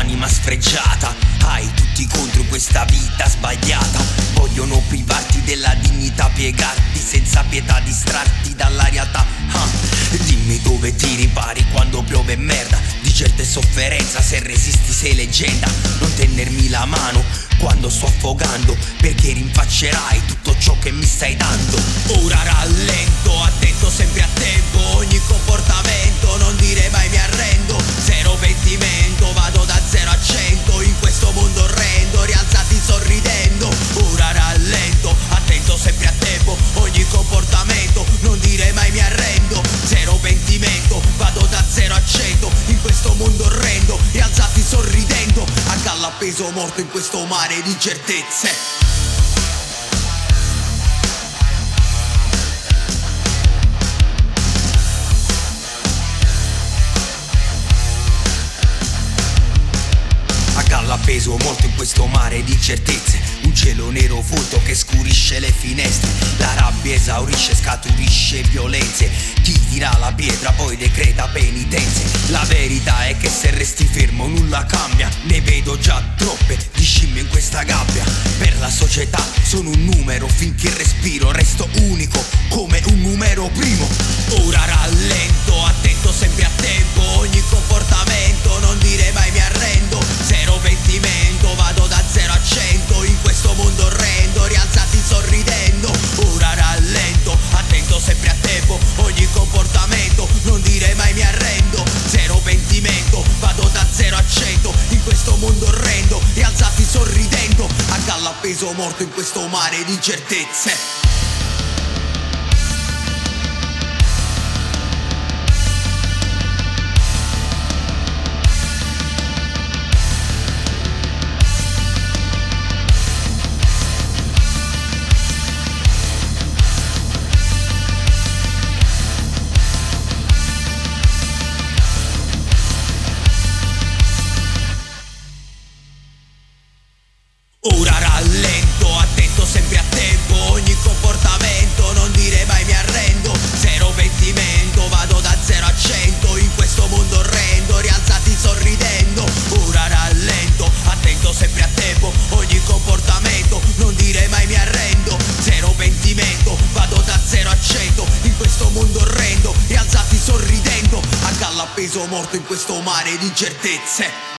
anima sfregiata, hai tutti contro questa vita sbagliata. Vogliono privarti della dignità, piegarti senza pietà, distrarti dalla realtà. Dimmi dove ti ripari quando piove merda, di certe sofferenza, se resisti sei leggenda. Non tenermi la mano quando sto affogando, perché rinfaccerai tutto ciò che mi stai dando. Ora rallento, attento sempre a tempo, ogni comportamento, non dire mai mi arrendo. Zero pentimento, vado da 0 a 100 in questo mondo orrendo, rialzati sorridendo. Ora rallento, attento sempre a tempo, ogni comportamento, non dire mai mi arrendo. Zero pentimento, vado da 0 a 100 in questo mondo orrendo, rialzati sorridendo. A galla appeso morto in questo mare di certezze. Appeso morto in questo mare di incertezze, un cielo nero folto che scurisce le finestre, la rabbia esaurisce, scaturisce violenze. Chi dirà la pietra poi decreta penitenze. La verità è che se resti fermo nulla cambia, ne vedo già troppe di scimmie in questa gabbia. Per la società sono un numero, finché respiro resto unico come un numero primo. Ora rallento, attento sempre a tempo, ogni comportamento, non dire mai mi arrendo. Zero pentimento, vado da 0 a 100 in questo mondo orrendo, rialzati sorridendo. Ora rallento, attento sempre a tempo, ogni comportamento, non dire mai mi arrendo. Zero pentimento, vado da 0 a 100 in questo mondo orrendo, rialzati sorridendo. A galla appeso morto in questo mare di incertezze. Ora rallento, attento sempre a tempo, ogni comportamento, non dire mai mi arrendo. Zero pentimento, vado da 0 a 100 in questo mondo orrendo, rialzati sorridendo. Ora rallento, attento sempre a tempo, ogni comportamento, non dire mai mi arrendo. Zero pentimento, vado da 0 a 100 in questo mondo orrendo, rialzati sorridendo. A galla appeso morto in questo mare di incertezze.